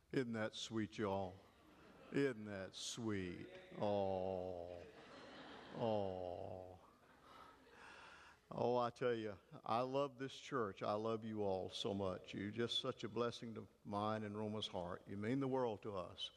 Isn't that sweet, y'all? Isn't that sweet? Oh, oh. Oh, I tell you, I love this church. I love you all so much. You're just such a blessing to mine and Roma's heart. You mean the world to us.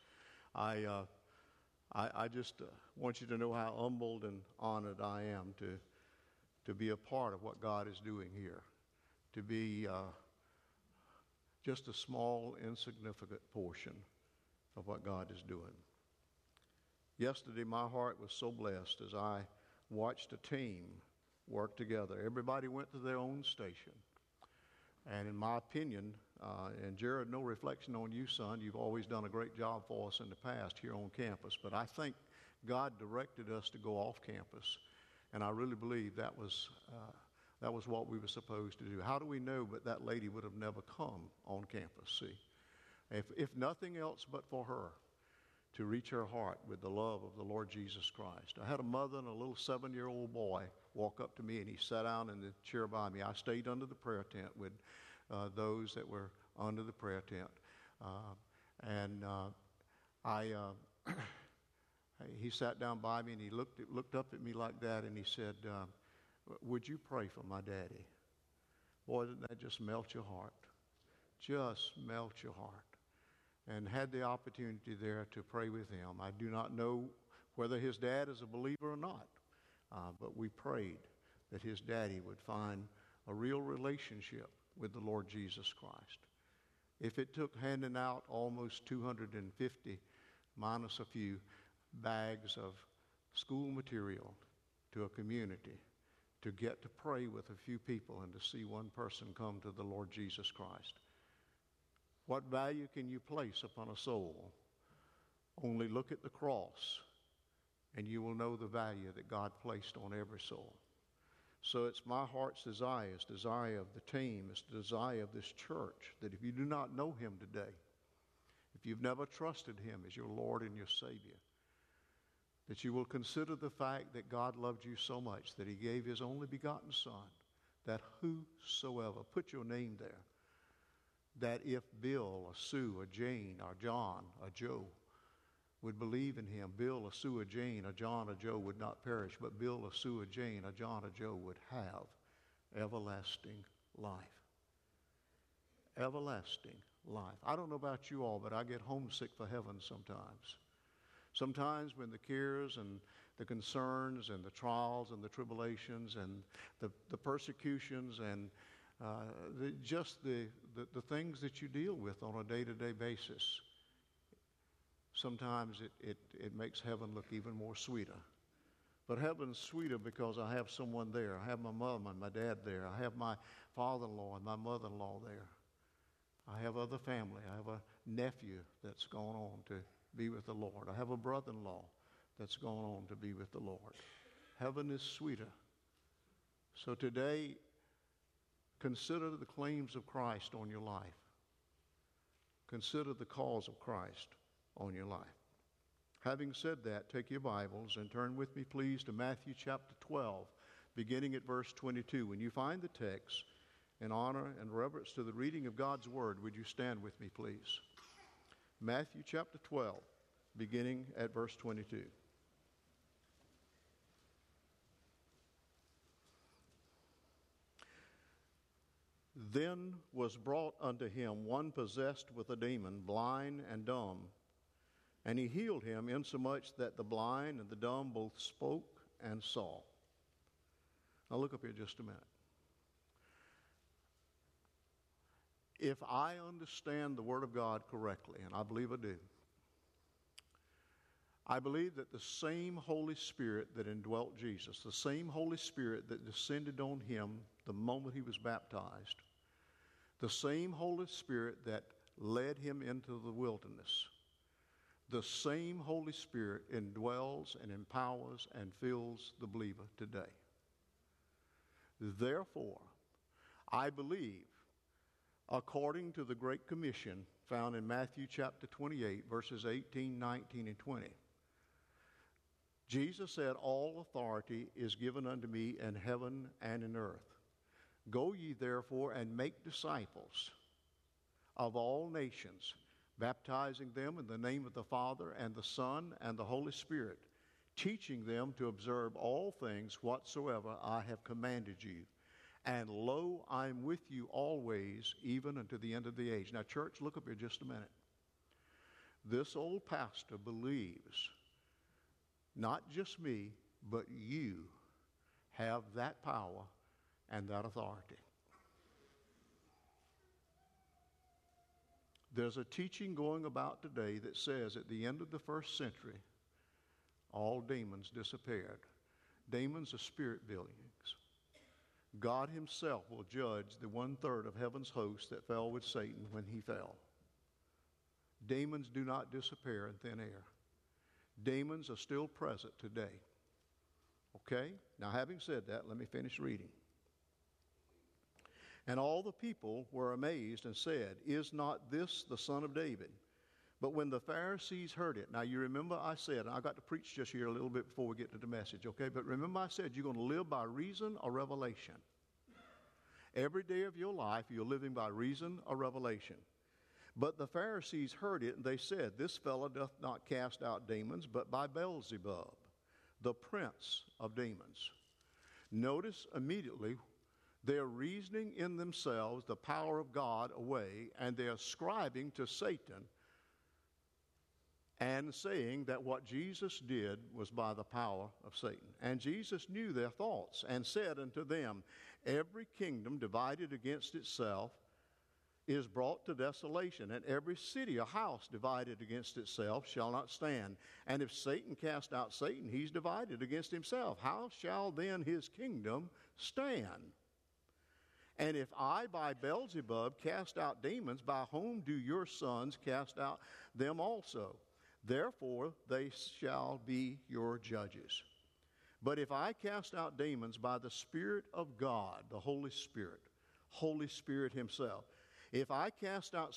I just want you to know how humbled and honored I am to be a part of what God is doing here, to be just a small, insignificant portion of what God is doing. Yesterday, my heart was so blessed as I watched a team work together. Everybody went to their own station. And in my opinion, and Jared, no reflection on you, son, you've always done a great job for us in the past here on campus, but I think God directed us to go off campus, and I really believe that was what we were supposed to do. How do we know but that lady would have never come on campus, see? If nothing else but for her to reach her heart with the love of the Lord Jesus Christ. I had a mother and a little 7-year-old boy walk up to me, and he sat down in the chair by me. I stayed under the prayer tent with those that were under the prayer tent. He sat down by me, and he looked up at me like that, and he said, would you pray for my daddy? Boy, didn't that just melt your heart? Just melt your heart. And had the opportunity there to pray with him. I do not know whether his dad is a believer or not, but we prayed that his daddy would find a real relationship with the Lord Jesus Christ. If it took handing out almost 250, minus a few, bags of school material to a community to get to pray with a few people and to see one person come to the Lord Jesus Christ. What value can you place upon a soul? Only look at the cross, and you will know the value that God placed on every soul. So it's my heart's desire, it's the desire of the team, it's the desire of this church, that if you do not know him today, if you've never trusted him as your Lord and your Savior, that you will consider the fact that God loved you so much that he gave his only begotten Son, that whosoever, put your name there, that if Bill, or Sue, or Jane, or John, or Joe would believe in him, Bill, or Sue, or Jane, or John, or Joe would not perish, but Bill, or Sue, or Jane, or John, or Joe would have everlasting life. Everlasting life. I don't know about you all, but I get homesick for heaven sometimes. Sometimes when the cares and the concerns and the trials and the tribulations and the persecutions and the things that you deal with on a day-to-day basis, sometimes it makes heaven look even more sweeter. But heaven's sweeter because I have someone there. I have my mom and my dad there. I have my father-in-law and my mother-in-law there. I have other family. I have a nephew that's gone on to be with the Lord. I have a brother-in-law that's gone on to be with the Lord. Heaven is sweeter. So today, consider the claims of Christ on your life. Consider the cause of Christ on your life. Having said that, take your Bibles and turn with me, please, to Matthew chapter 12, beginning at verse 22. When you find the text, in honor and reverence to the reading of God's Word, would you stand with me, please? Matthew chapter 12, beginning at verse 22. Then was brought unto him one possessed with a demon, blind and dumb. And he healed him, insomuch that the blind and the dumb both spoke and saw. Now look up here just a minute. If I understand the Word of God correctly, and I believe I do, I believe that the same Holy Spirit that indwelt Jesus, the same Holy Spirit that descended on him the moment he was baptized, the same Holy Spirit that led him into the wilderness, the same Holy Spirit indwells and empowers and fills the believer today. Therefore, I believe, according to the Great Commission found in Matthew chapter 28, verses 18, 19, and 20, Jesus said, all authority is given unto me in heaven and in earth. Go ye therefore and make disciples of all nations, baptizing them in the name of the Father and the Son and the Holy Spirit, teaching them to observe all things whatsoever I have commanded you. And lo, I am with you always, even unto the end of the age. Now, church, look up here just a minute. This old pastor believes not just me, but you have that power and that authority. There's a teaching going about today that says at the end of the first century, all demons disappeared. Demons are spirit beings. God himself will judge the 1/3 of heaven's host that fell with Satan when he fell. Demons do not disappear in thin air. Demons are still present today. Okay? Now, having said that, let me finish reading. And all the people were amazed and said, Is not this the son of David? But when the Pharisees heard it, now you remember I said, and I got to preach just here a little bit before we get to the message, okay? But remember I said you're going to live by reason or revelation. Every day of your life you're living by reason or revelation. But the Pharisees heard it, and they said, This fellow doth not cast out demons, but by Beelzebub, the prince of demons. Notice immediately they're reasoning in themselves the power of God away, and they're ascribing to Satan and saying that what Jesus did was by the power of Satan. And Jesus knew their thoughts and said unto them, Every kingdom divided against itself is brought to desolation, and every city or house divided against itself shall not stand. And if Satan cast out Satan, he's divided against himself. How shall then his kingdom stand? And if I by Beelzebub cast out demons, by whom do your sons cast out them also? Therefore they shall be your judges. But if I cast out demons by the Spirit of God, the Holy Spirit himself, if I cast out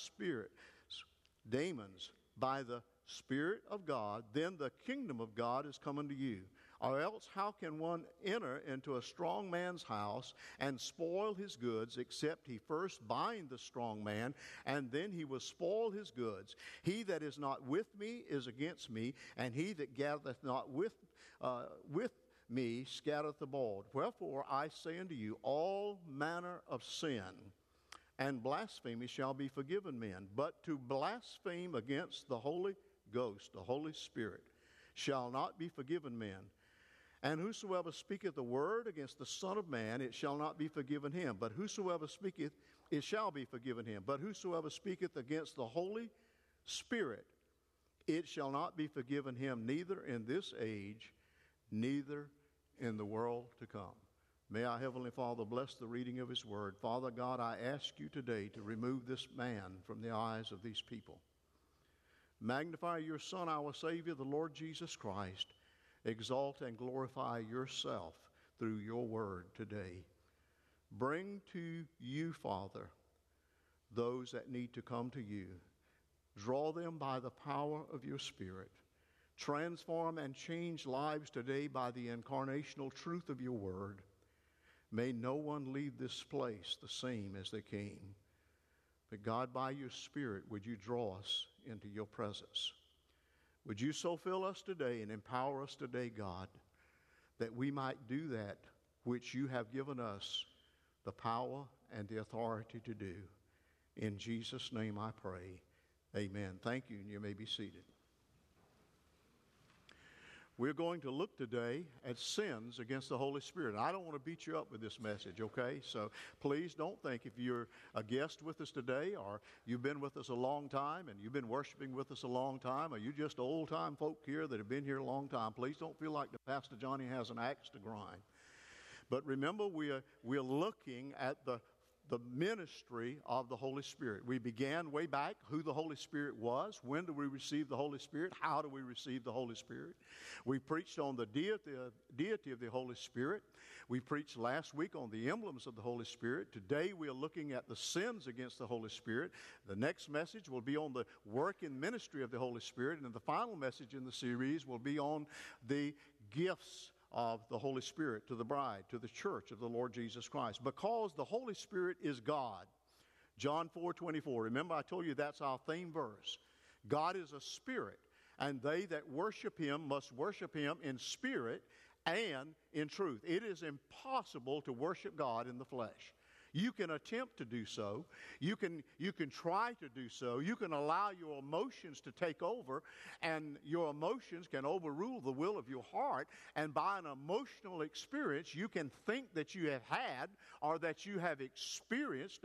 demons by the Spirit of God, then the kingdom of God is come unto you. Or else how can one enter into a strong man's house and spoil his goods, except he first bind the strong man, and then he will spoil his goods? He that is not with me is against me, and he that gathereth not with me scattereth abroad. Wherefore I say unto you, all manner of sin and blasphemy shall be forgiven men, but to blaspheme against the Holy Ghost, the Holy Spirit, shall not be forgiven men. And whosoever speaketh a word against the Son of Man, it shall not be forgiven him. But whosoever speaketh, it shall be forgiven him. But whosoever speaketh against the Holy Spirit, it shall not be forgiven him, neither in this age, neither in the world to come. May our Heavenly Father bless the reading of his word. Father God, I ask you today to remove this man from the eyes of these people. Magnify your Son, our Savior, the Lord Jesus Christ. Exalt and glorify yourself through your word today. Bring to you, Father, those that need to come to you. Draw them by the power of your Spirit. Transform and change lives today by the incarnational truth of your word. May no one leave this place the same as they came. But God, by your Spirit, would you draw us into your presence? Would you so fill us today and empower us today, God, that we might do that which you have given us the power and the authority to do. In Jesus' name I pray. Amen. Thank you, and you may be seated. We're going to look today at sins against the Holy Spirit. I don't want to beat you up with this message, okay? So please don't think if you're a guest with us today, or you've been with us a long time and you've been worshiping with us a long time, or you're just old-time folk here that have been here a long time, please don't feel like the Pastor Johnny has an axe to grind. But remember, we're looking at the ministry of the Holy Spirit. We began way back who the Holy Spirit was. When do we receive the Holy Spirit? How do we receive the Holy Spirit? We preached on the deity of the Holy Spirit. We preached last week on the emblems of the Holy Spirit. Today we are looking at the sins against the Holy Spirit. The next message will be on the work and ministry of the Holy Spirit. And the final message in the series will be on the gifts of the Holy Spirit to the bride, to the church of the Lord Jesus Christ. Because the Holy Spirit is God, John 4:24. Remember, I told you that's our theme verse. God is a spirit, and they that worship him must worship him in spirit and in truth. It is impossible to worship God in the flesh. You can attempt to do so. You can try to do so. You can allow your emotions to take over, and your emotions can overrule the will of your heart. And by an emotional experience, you can think that you have had or that you have experienced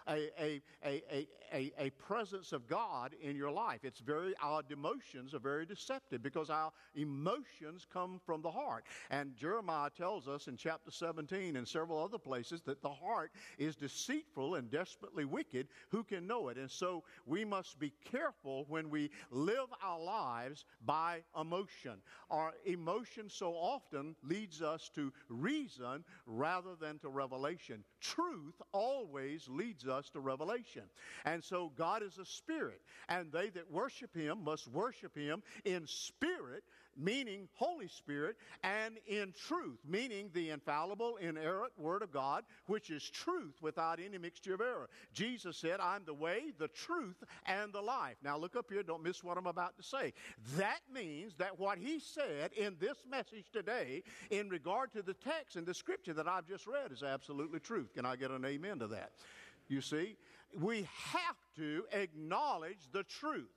a presence of God in your life. Our emotions are very deceptive because our emotions come from the heart. And Jeremiah tells us in chapter 17 and several other places that the heart is deceitful and desperately wicked. Who can know it? And so we must be careful when we live our lives by emotion. Our emotion so often leads us to reason rather than to revelation. Truth always leads us to revelation. And so God is a spirit, and they that worship him must worship him in spirit, meaning Holy Spirit, and in truth, meaning the infallible, inerrant Word of God, which is truth without any mixture of error. Jesus said, I'm the way, the truth, and the life. Now look up here, don't miss what I'm about to say. That means that what he said in this message today in regard to the text and the scripture that I've just read is absolutely truth. Can I get an amen to that? You see, we have to acknowledge the truth.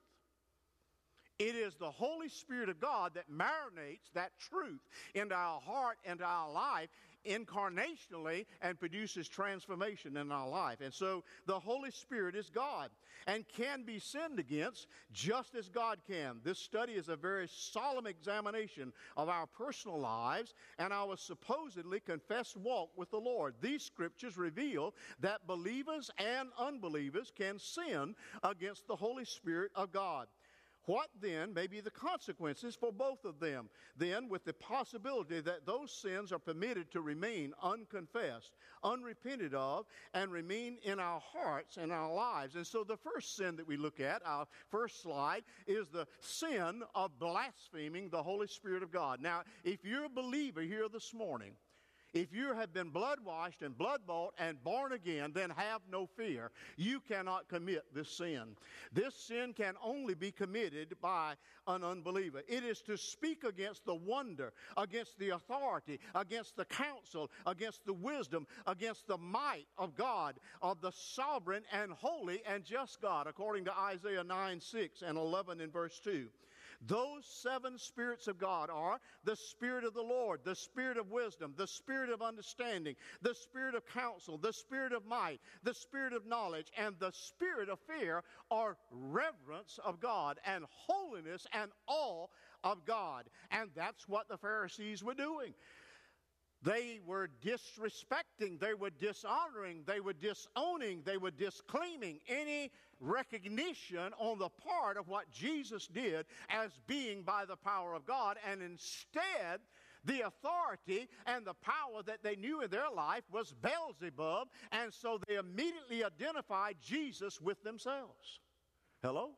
It is the Holy Spirit of God that marinates that truth into our heart and our life incarnationally and produces transformation in our life. And so the Holy Spirit is God and can be sinned against just as God can. This study is a very solemn examination of our personal lives and our supposedly confessed walk with the Lord. These scriptures reveal that believers and unbelievers can sin against the Holy Spirit of God. What then may be the consequences for both of them? Then, with the possibility that those sins are permitted to remain unconfessed, unrepented of, and remain in our hearts and our lives. And so the first sin that we look at, our first slide, is the sin of blaspheming the Holy Spirit of God. Now, if you're a believer here this morning, if you have been blood-washed and blood-bought and born again, then have no fear. You cannot commit this sin. This sin can only be committed by an unbeliever. It is to speak against the wonder, against the authority, against the counsel, against the wisdom, against the might of God, of the sovereign and holy and just God, according to Isaiah 9:6 and 11 in verse 2. Those seven spirits of God are the Spirit of the Lord, the Spirit of wisdom, the Spirit of understanding, the Spirit of counsel, the Spirit of might, the Spirit of knowledge, and the Spirit of fear, or reverence of God and holiness and awe of God. And that's what the Pharisees were doing. They were disrespecting, they were dishonoring, they were disowning, they were disclaiming any recognition on the part of what Jesus did as being by the power of God. And instead, the authority and the power that they knew in their life was Beelzebub, and so they immediately identified Jesus with themselves. Hello?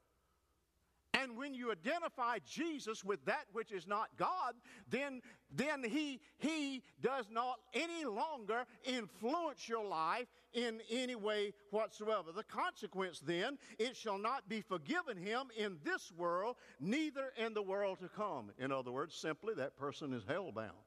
And when you identify Jesus with that which is not God, then he does not any longer influence your life in any way whatsoever. The consequence then, it shall not be forgiven him in this world, neither in the world to come. In other words, simply that person is hell-bound.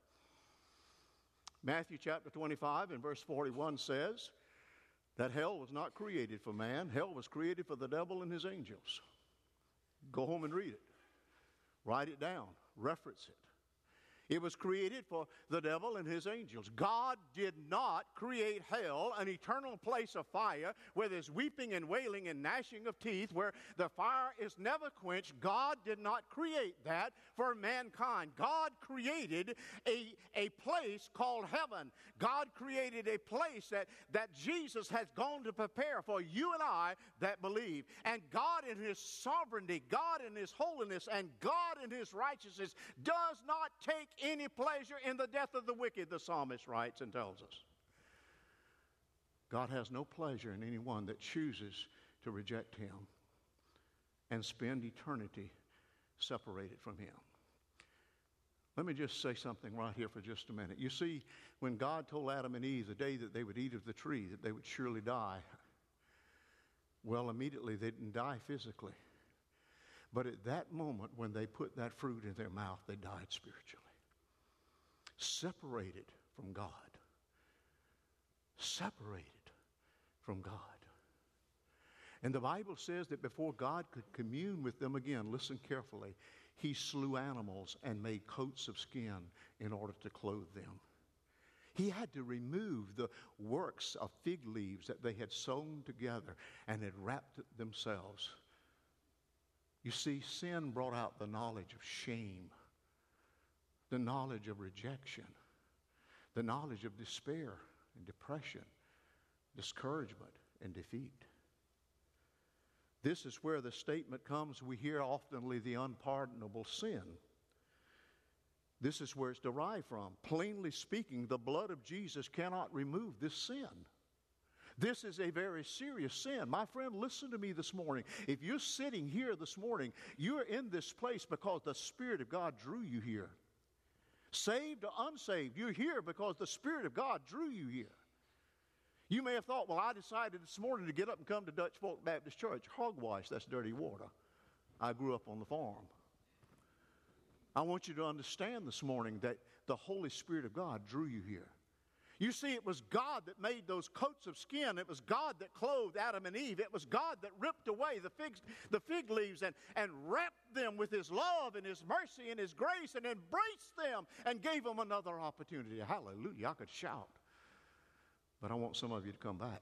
Matthew chapter 25 and verse 41 says that hell was not created for man. Hell was created for the devil and his angels. Go home and read it. Write it down. Reference it. It was created for the devil and his angels. God did not create hell, an eternal place of fire where there's weeping and wailing and gnashing of teeth, where the fire is never quenched. God did not create that for mankind. God created a place called heaven. God created a place that Jesus has gone to prepare for you and I that believe. And God in his sovereignty, God in his holiness, and God in his righteousness does not take any pleasure in the death of the wicked, the psalmist writes and tells us. God has no pleasure in anyone that chooses to reject him and spend eternity separated from him. Let me just say something right here for just a minute. You see, when God told Adam and Eve the day that they would eat of the tree that they would surely die, Well, immediately they didn't die physically. But at that moment, when they put that fruit in their mouth, they died spiritually. Separated from God. Separated from God. And the Bible says that before God could commune with them again, listen carefully, he slew animals and made coats of skin in order to clothe them. He had to remove the works of fig leaves that they had sewn together and had wrapped themselves. You see, sin brought out the knowledge of shame, the knowledge of rejection, the knowledge of despair and depression, discouragement and defeat. This is where the statement comes we hear oftenly, the unpardonable sin. This is where it's derived from. Plainly speaking, the blood of Jesus cannot remove this sin. This is a very serious sin. My friend, listen to me this morning. If you're sitting here this morning, you're in this place because the Spirit of God drew you here. Saved or unsaved, you're here because the Spirit of God drew you here. You may have thought, well, I decided this morning to get up and come to Dutch Fork Baptist Church. Hogwash, that's dirty water. I grew up on the farm. I want you to understand this morning that the Holy Spirit of God drew you here. You see, it was God that made those coats of skin. It was God that clothed Adam and Eve. It was God that ripped away the fig leaves and wrapped them with His love and His mercy and His grace and embraced them and gave them another opportunity. Hallelujah, I could shout. But I want some of you to come back.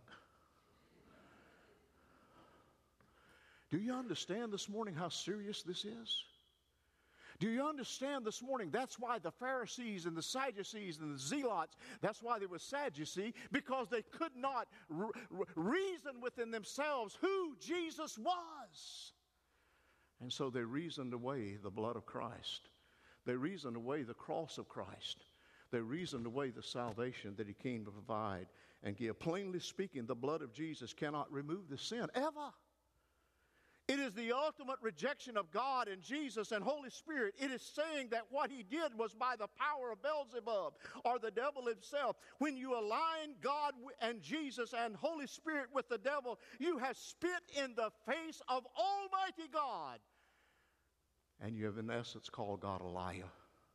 Do you understand this morning how serious this is? Do you understand this morning? That's why the Pharisees and the Sadducees and the Zealots, that's why they were sad, you see, because they could not reason within themselves who Jesus was. And so they reasoned away the blood of Christ. They reasoned away the cross of Christ. They reasoned away the salvation that He came to provide and give. Plainly speaking, the blood of Jesus cannot remove the sin, ever. It is the ultimate rejection of God and Jesus and Holy Spirit. It is saying that what He did was by the power of Beelzebub or the devil himself. When you align God and Jesus and Holy Spirit with the devil, you have spit in the face of Almighty God. And you have in essence called God a liar.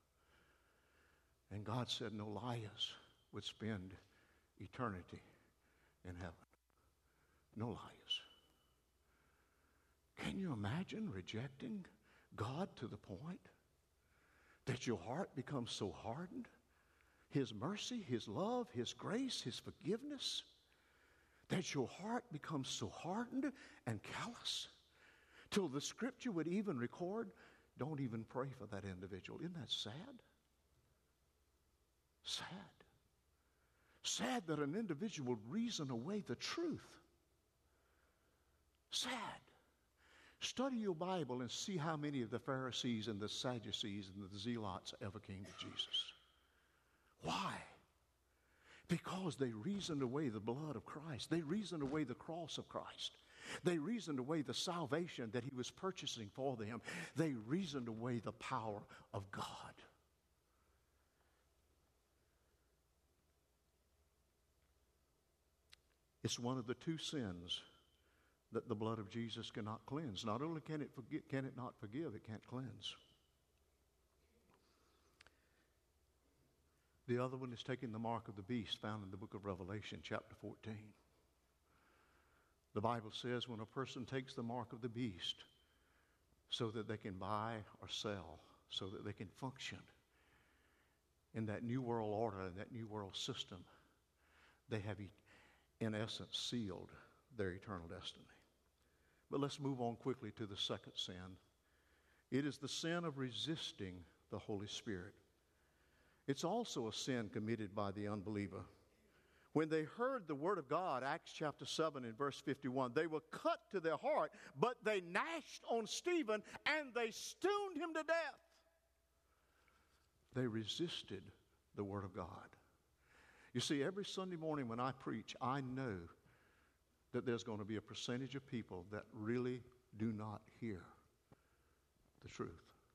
And God said no liars would spend eternity in heaven. No liars. Can you imagine rejecting God to the point that your heart becomes so hardened? His mercy, His love, His grace, His forgiveness, that your heart becomes so hardened and callous till the Scripture would even record, don't even pray for that individual. Isn't that sad? Sad. Sad that an individual would reason away the truth. Sad. Study your Bible and see how many of the Pharisees and the Sadducees and the Zealots ever came to Jesus. Why? Because they reasoned away the blood of Christ. They reasoned away the cross of Christ. They reasoned away the salvation that He was purchasing for them. They reasoned away the power of God. It's one of the two sins that the blood of Jesus cannot cleanse. Not only can it not forgive, it can't cleanse. The other one is taking the mark of the beast found in the book of Revelation, chapter 14. The Bible says when a person takes the mark of the beast so that they can buy or sell, so that they can function in that new world order, in that new world system, they have, in essence, sealed their eternal destiny. But let's move on quickly to the second sin. It is the sin of resisting the Holy Spirit. It's also a sin committed by the unbeliever. When they heard the word of God, Acts chapter 7 and verse 51, they were cut to their heart, but they gnashed on Stephen and they stoned him to death. They resisted the word of God. You see, every Sunday morning when I preach, I know that there's going to be a percentage of people that really do not hear the truth.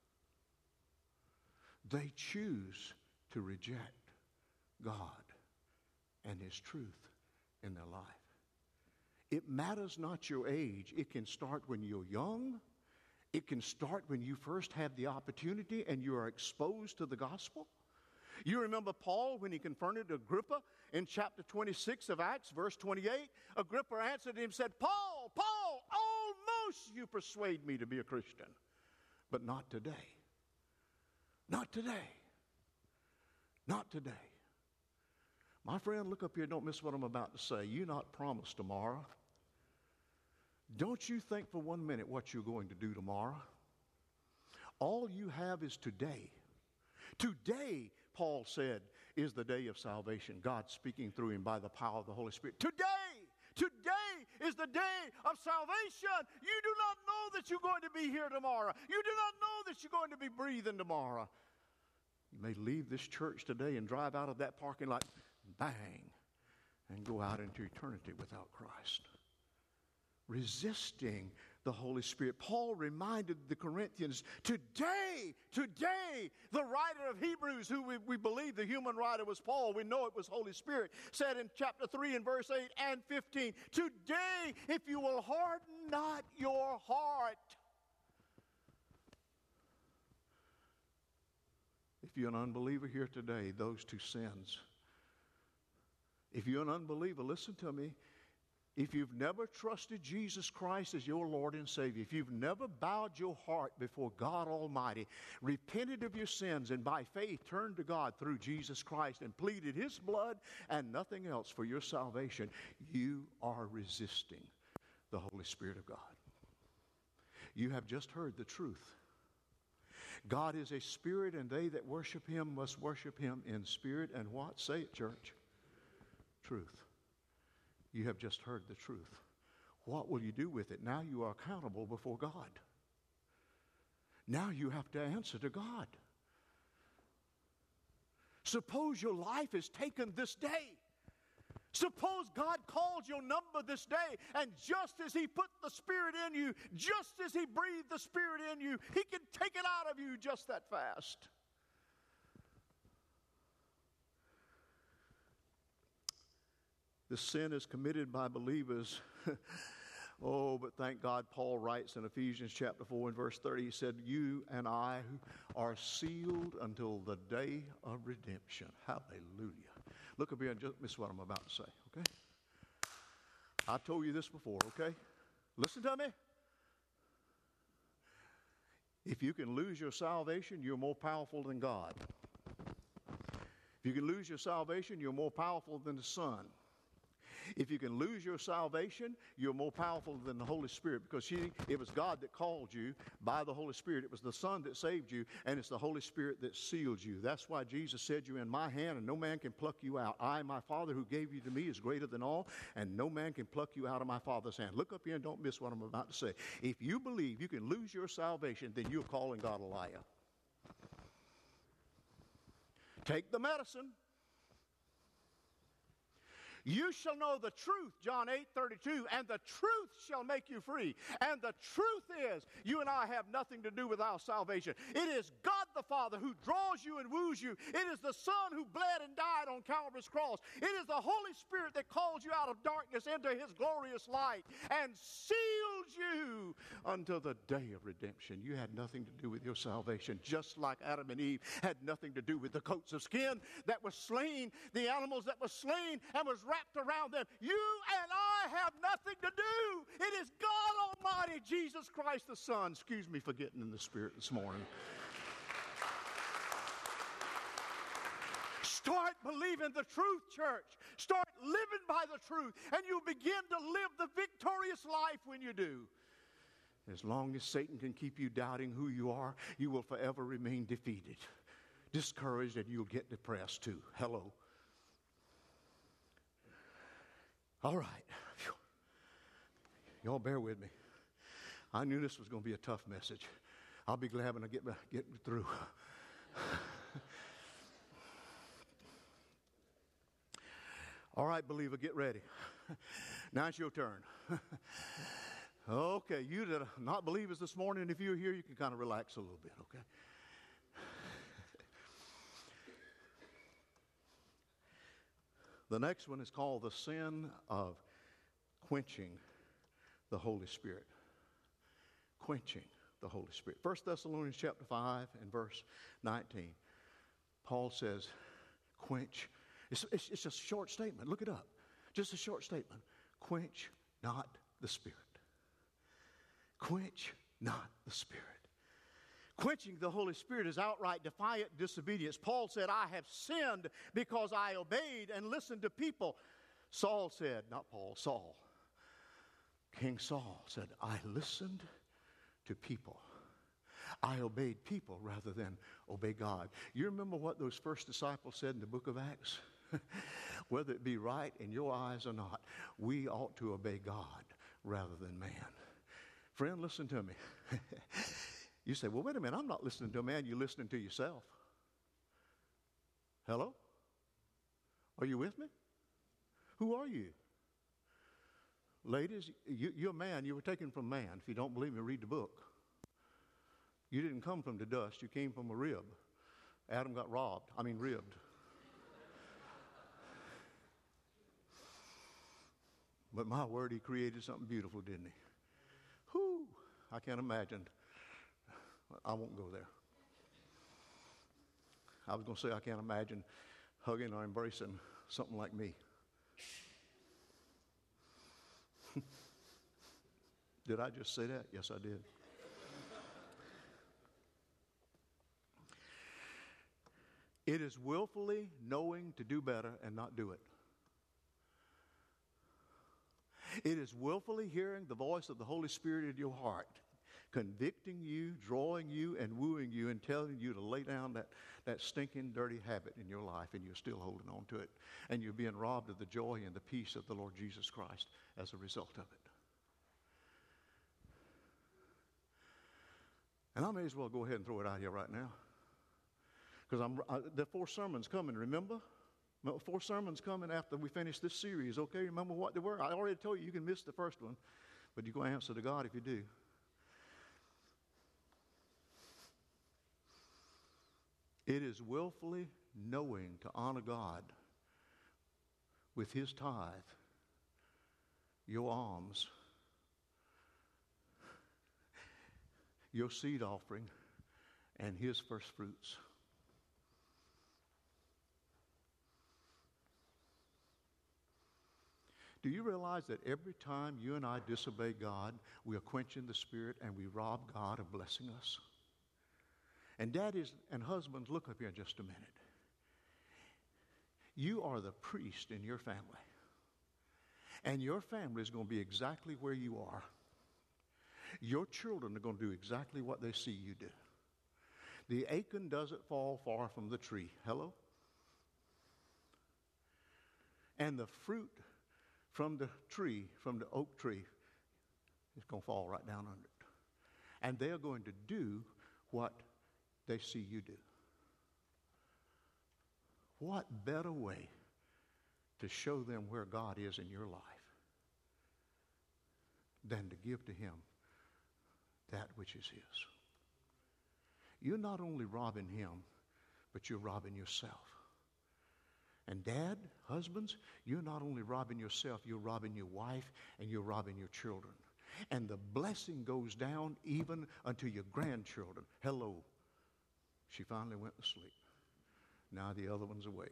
They choose to reject God and His truth in their life. It matters not your age. It can start when you're young. It can start when you first have the opportunity and you are exposed to the gospel. You remember Paul when he confronted Agrippa in chapter 26 of Acts, verse 28. Agrippa answered him and said, Paul, almost you persuade me to be a Christian. But not today. Not today. Not today. My friend, look up here. Don't miss what I'm about to say. You're not promised tomorrow. Don't you think for 1 minute what you're going to do tomorrow. All you have is today. Today, Paul said, is the day of salvation. God speaking through him by the power of the Holy Spirit. Today is the day of salvation. You do not know that you're going to be here tomorrow. You do not know that you're going to be breathing tomorrow. You may leave this church today and drive out of that parking lot, bang, and go out into eternity without Christ. Resisting the Holy Spirit. Paul reminded the Corinthians, today, the writer of Hebrews, who we believe the human writer was Paul, we know it was Holy Spirit, said in chapter 3 and verse 8 and 15, today, if you will harden not your heart. If you're an unbeliever here today, those two sins. If you're an unbeliever, listen to me. If you've never trusted Jesus Christ as your Lord and Savior, if you've never bowed your heart before God Almighty, repented of your sins, and by faith turned to God through Jesus Christ and pleaded His blood and nothing else for your salvation, you are resisting the Holy Spirit of God. You have just heard the truth. God is a spirit, and they that worship Him must worship Him in spirit and what? Say it, church. Truth. You have just heard the truth. What will you do with it? Now you are accountable before God. Now you have to answer to God. Suppose your life is taken this day. Suppose God calls your number this day, and just as He put the Spirit in you, just as He breathed the Spirit in you, He can take it out of you just that fast. The sin is committed by believers. Oh, but thank God Paul writes in Ephesians chapter 4 and verse 30, he said, you and I are sealed until the day of redemption. Hallelujah. Look up here and just miss what I'm about to say, okay? I told you this before, okay? Listen to me. If you can lose your salvation, you're more powerful than God. If you can lose your salvation, you're more powerful than the Son. If you can lose your salvation, you're more powerful than the Holy Spirit, because it was God that called you by the Holy Spirit. It was the Son that saved you, and it's the Holy Spirit that sealed you. That's why Jesus said, you're in my hand, and no man can pluck you out. I, my Father, who gave you to me, is greater than all, and no man can pluck you out of my Father's hand. Look up here and don't miss what I'm about to say. If you believe you can lose your salvation, then you're calling God a liar. Take the medicine. You shall know the truth, John 8:32, and the truth shall make you free. And the truth is, you and I have nothing to do with our salvation. It is God the Father who draws you and woos you. It is the Son who bled and died on Calvary's cross. It is the Holy Spirit that calls you out of darkness into His glorious light and seals you until the day of redemption. You had nothing to do with your salvation, just like Adam and Eve had nothing to do with the coats of skin that was slain, the animals that were slain and was wrapped around them. You and I have nothing to do. It is God Almighty, Jesus Christ the Son. Excuse me for getting in the Spirit this morning. Start believing the truth, church. Start living by the truth, and you'll begin to live the victorious life when you do. As long as Satan can keep you doubting who you are, you will forever remain defeated, discouraged, and you'll get depressed too. Hello. All right. Y'all bear with me. I knew this was going to be a tough message. I'll be glad when I get through. All right, believer, get ready. Now it's your turn. Okay, you that are not believers this morning, if you're here, you can kind of relax a little bit, okay? The next one is called the sin of quenching the Holy Spirit. Quenching the Holy Spirit. 1 Thessalonians chapter 5 and verse 19. Paul says, quench. It's a short statement. Look it up. Just a short statement. Quench not the Spirit. Quench not the Spirit. Quenching the Holy Spirit is outright defiant disobedience. Paul said, I have sinned because I obeyed and listened to people. Saul said, not Paul, Saul. King Saul said, I listened to people. I obeyed people rather than obey God. You remember what those first disciples said in the book of Acts? Whether it be right in your eyes or not, we ought to obey God rather than man. Friend, listen to me. You say, well, wait a minute, I'm not listening to a man. You're listening to yourself. Hello? Are you with me? Who are you? Ladies, you're a man. You were taken from man. If you don't believe me, read the book. You didn't come from the dust. You came from a rib. Adam got ribbed. But my word, he created something beautiful, didn't he? Whew, I can't imagine. I won't go there. I was going to say I can't imagine hugging or embracing something like me. Did I just say that? Yes, I did. It is willfully knowing to do better and not do it. It is willfully hearing the voice of the Holy Spirit in your heart, convicting you, drawing you, and wooing you, and telling you to lay down that stinking, dirty habit in your life, and you're still holding on to it. And you're being robbed of the joy and the peace of the Lord Jesus Christ as a result of it. And I may as well go ahead and throw it out here right now. Because there are 4 sermons coming, remember? 4 sermons coming after we finish this series, okay? Remember what they were? I already told you can miss the first one, but you're going to answer to God if you do. It is willfully knowing to honor God with his tithe, your alms, your seed offering, and his first fruits. Do you realize that every time you and I disobey God, we are quenching the Spirit and we rob God of blessing us? And daddies and husbands, look up here just a minute. You are the priest in your family. And your family is going to be exactly where you are. Your children are going to do exactly what they see you do. The acorn doesn't fall far from the tree. Hello? And the fruit from the tree, from the oak tree, is going to fall right down under it. And they're going to do what they see you do. What better way to show them where God is in your life than to give to him that which is his? You're not only robbing him, but you're robbing yourself. And dad, husbands, you're not only robbing yourself, you're robbing your wife and you're robbing your children. And the blessing goes down even unto your grandchildren. Hello. She finally went to sleep. Now the other one's awake.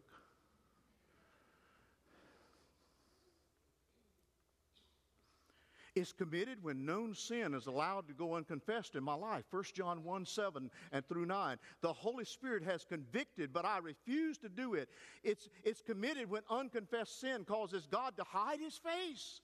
It's committed when known sin is allowed to go unconfessed in my life. 1 John 1, 7 and through 9. The Holy Spirit has convicted, but I refuse to do it. It's committed when unconfessed sin causes God to hide his face.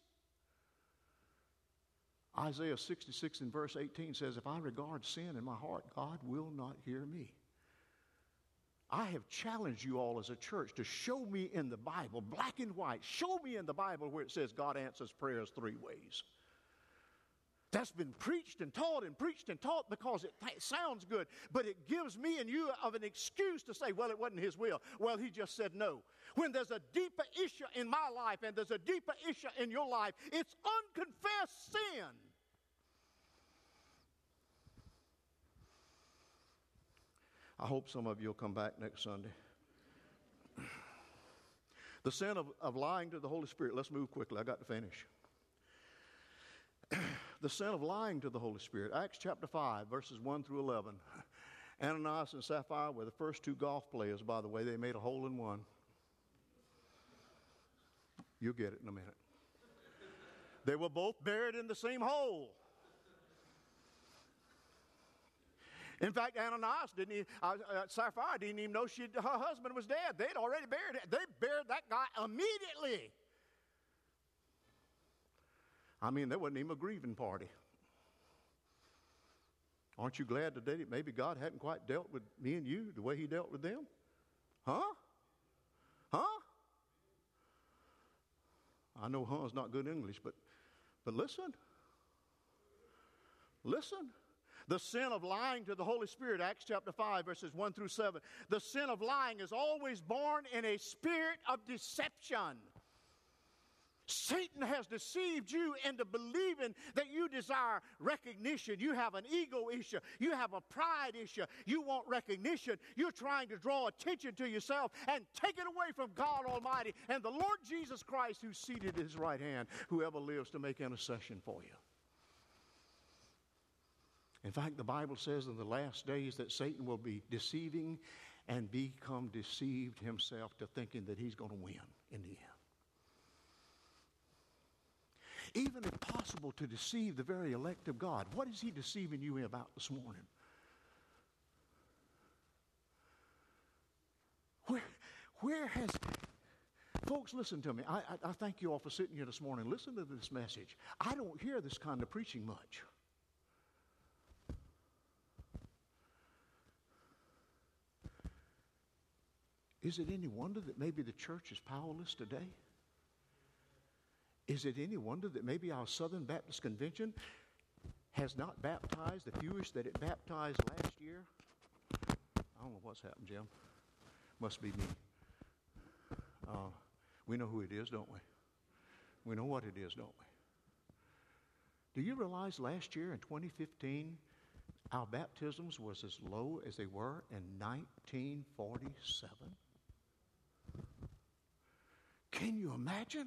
Isaiah 66 and verse 18 says, if I regard sin in my heart, God will not hear me. I have challenged you all as a church to show me in the Bible, black and white, show me in the Bible where it says God answers prayers 3 ways. That's been preached and taught because it sounds good, but it gives me and you of an excuse to say, well, it wasn't his will. Well, he just said no. When there's a deeper issue in my life and there's a deeper issue in your life, it's unconfessed sin. I hope some of you will come back next Sunday. The sin of lying to the Holy Spirit. Let's move quickly. I got to finish. The sin of lying to the Holy Spirit. Acts chapter 5, verses 1 through 11. Ananias and Sapphira were the first two golf players, by the way. They made a hole in one. You'll get it in a minute. They were both buried in the same hole. In fact, Sapphira didn't even know her husband was dead. They'd already buried it. They buried that guy immediately. I mean, there wasn't even a grieving party. Aren't you glad today that maybe God hadn't quite dealt with me and you the way he dealt with them? Huh? I know is not good English, but listen. Listen. The sin of lying to the Holy Spirit, Acts chapter 5, verses 1 through 7. The sin of lying is always born in a spirit of deception. Satan has deceived you into believing that you desire recognition. You have an ego issue. You have a pride issue. You want recognition. You're trying to draw attention to yourself and take it away from God Almighty and the Lord Jesus Christ, who's seated at his right hand, whoever lives to make intercession for you. In fact, the Bible says in the last days that Satan will be deceiving and become deceived himself to thinking that he's going to win in the end. Even if possible to deceive the very elect of God. What is he deceiving you about this morning? Where has... Folks, listen to me. I thank you all for sitting here this morning. Listen to this message. I don't hear this kind of preaching much. Is it any wonder that maybe the church is powerless today? Is it any wonder that maybe our Southern Baptist Convention has not baptized the fewest that it baptized last year? I don't know what's happened, Jim. Must be me. We know who it is, don't we? We know what it is, don't we? Do you realize last year in 2015, our baptisms was as low as they were in 1947? Can you imagine?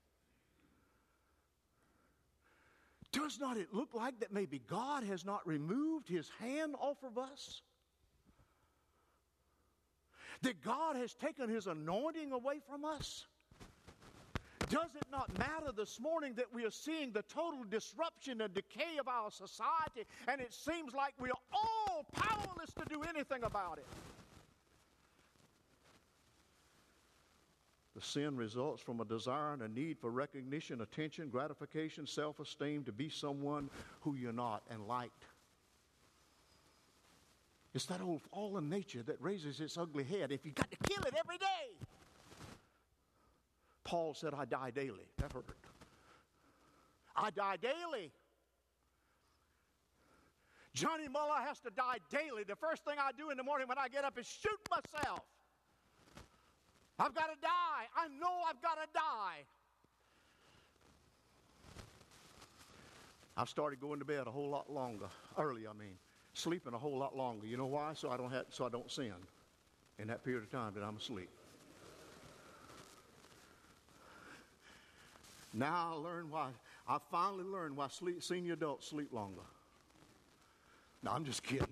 Does not it look like that maybe God has not removed his hand off of us? That God has taken his anointing away from us? Does it not matter this morning that we are seeing the total disruption and decay of our society, and it seems like we are all powerless to do anything about it? The sin results from a desire and a need for recognition, attention, gratification, self-esteem, to be someone who you're not and liked. It's that old fallen nature that raises its ugly head. If you got to kill it every day. Paul said, I die daily. That hurt. I die daily. Johnny Muller has to die daily. The first thing I do in the morning when I get up is shoot myself. I've got to die. I know I've got to die. I've started going to bed a whole lot longer. Early, I mean. Sleeping a whole lot longer. You know why? So I don't sin in that period of time that I'm asleep. Now I finally learned why senior adults sleep longer. No, I'm just kidding.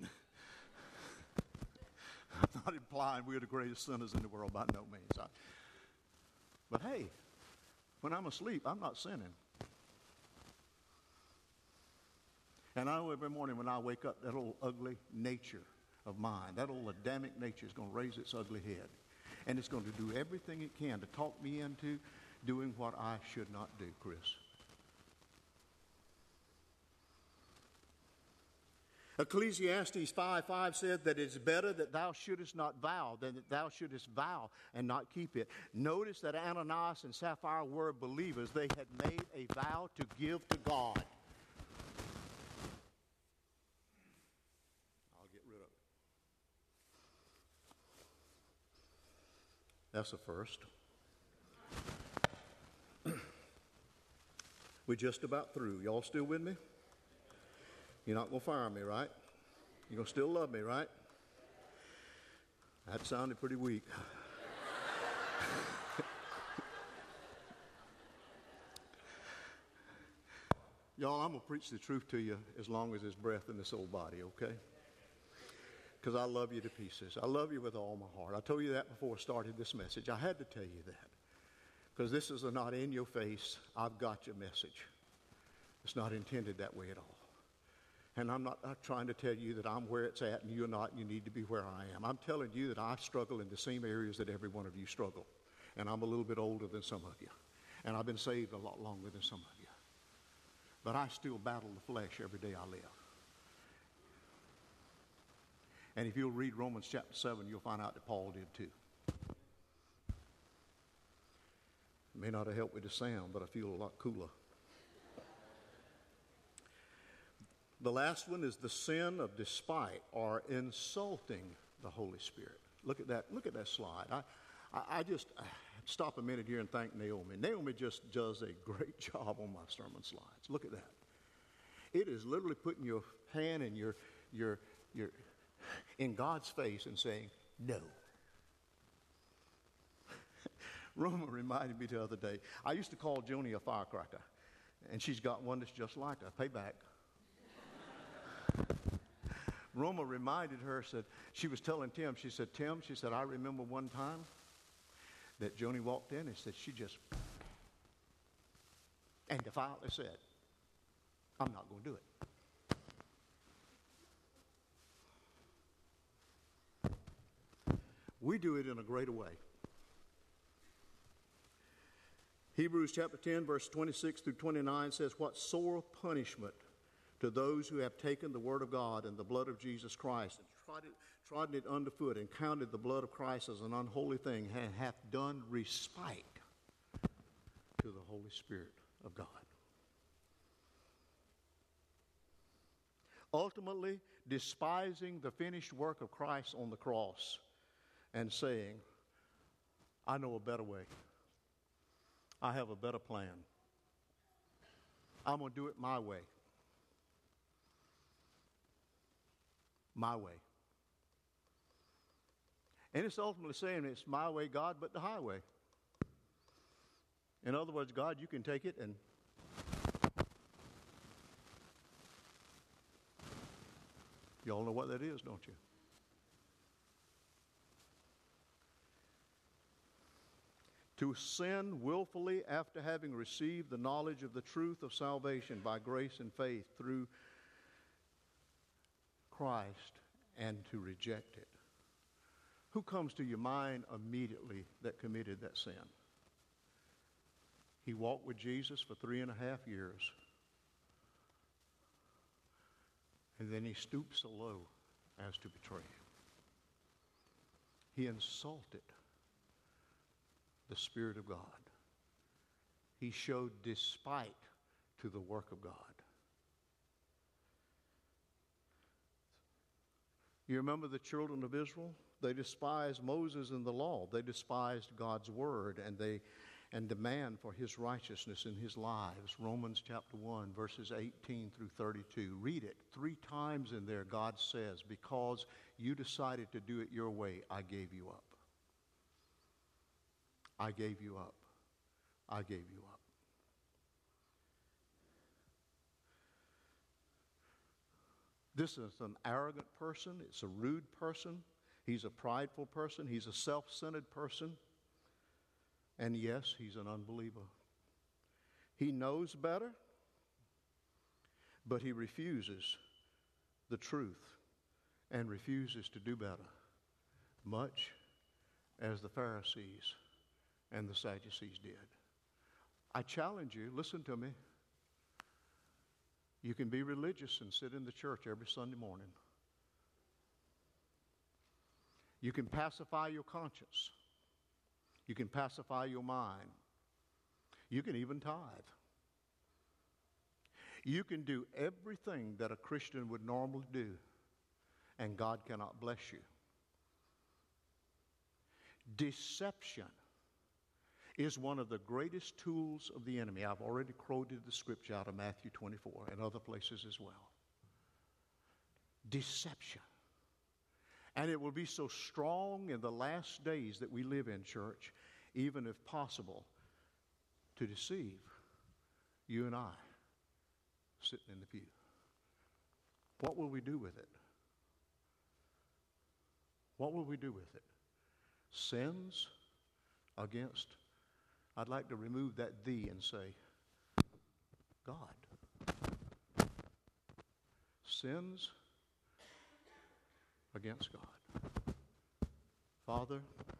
I'm not implying we're the greatest sinners in the world, by no means. But hey, when I'm asleep, I'm not sinning. And I know every morning when I wake up, that old ugly nature of mine, that old Adamic nature is going to raise its ugly head. And it's going to do everything it can to talk me into doing what I should not do, Chris. Ecclesiastes 5:5 said that it's better that thou shouldest not vow than that thou shouldest vow and not keep it. Notice that Ananias and Sapphira were believers. They had made a vow to give to God. I'll get rid of it. That's a first. We're just about through. Y'all still with me? You're not going to fire me, right? You're going to still love me, right? That sounded pretty weak. Y'all, I'm going to preach the truth to you as long as there's breath in this old body, okay? Because I love you to pieces. I love you with all my heart. I told you that before I started this message. I had to tell you that. Because this is a not in your face, I've got your message. It's not intended that way at all. And I'm not trying to tell you that I'm where it's at and you're not and you need to be where I am. I'm telling you that I struggle in the same areas that every one of you struggle. And I'm a little bit older than some of you. And I've been saved a lot longer than some of you. But I still battle the flesh every day I live. And if you'll read Romans chapter 7, you'll find out that Paul did too. It may not have helped with the sound, but I feel a lot cooler. The last one is the sin of despite or insulting the Holy Spirit. Look at that slide. I just stop a minute here and thank Naomi. Naomi just does a great job on my sermon slides. Look at that. It is literally putting your hand in your in God's face and saying, no. Roma reminded me the other day. I used to call Joni a firecracker, and she's got one that's just like her. Payback. Roma reminded her, said, she was telling Tim, she said, Tim, she said, I remember one time that Joni walked in and said, she just, and defiantly said, I'm not going to do it. We do it in a greater way. Hebrews chapter 10, verse 26 through 29 says, what sore punishment to those who have taken the word of God and the blood of Jesus Christ and trodden it underfoot and counted the blood of Christ as an unholy thing and hath done respite to the Holy Spirit of God. Ultimately, despising the finished work of Christ on the cross and saying, I know a better way. I have a better plan. I'm going to do it my way. My way. And it's ultimately saying it's my way, God, but the highway. In other words, God, you can take it and you all know what that is, don't you? To sin willfully after having received the knowledge of the truth of salvation by grace and faith through Christ and to reject it. Who comes to your mind immediately that committed that sin? He walked with Jesus for 3.5 years. And then he stooped so low as to betray him. He insulted the Spirit of God. He showed despite to the work of God. You remember the children of Israel? They despised Moses and the law. They despised God's word and demand for his righteousness in his lives. Romans chapter 1, verses 18 through 32. Read it. 3 times in there God says, because you decided to do it your way, I gave you up. I gave you up. I gave you up. This is an arrogant person. It's a rude person. He's a prideful person. He's a self-centered person. And yes, he's an unbeliever. He knows better, but he refuses the truth and refuses to do better, much as the Pharisees and the Sadducees did. I challenge you, listen to me. You can be religious and sit in the church every Sunday morning. You can pacify your conscience. You can pacify your mind. You can even tithe. You can do everything that a Christian would normally do, and God cannot bless you. Deception is one of the greatest tools of the enemy. I've already quoted the scripture out of Matthew 24 and other places as well. Deception. And it will be so strong in the last days that we live in, church, even if possible, to deceive you and I. sitting in the pew. What will we do with it? What will we do with it? Sins against, I'd like to remove that "thee" and say, God. Sins against God. Father,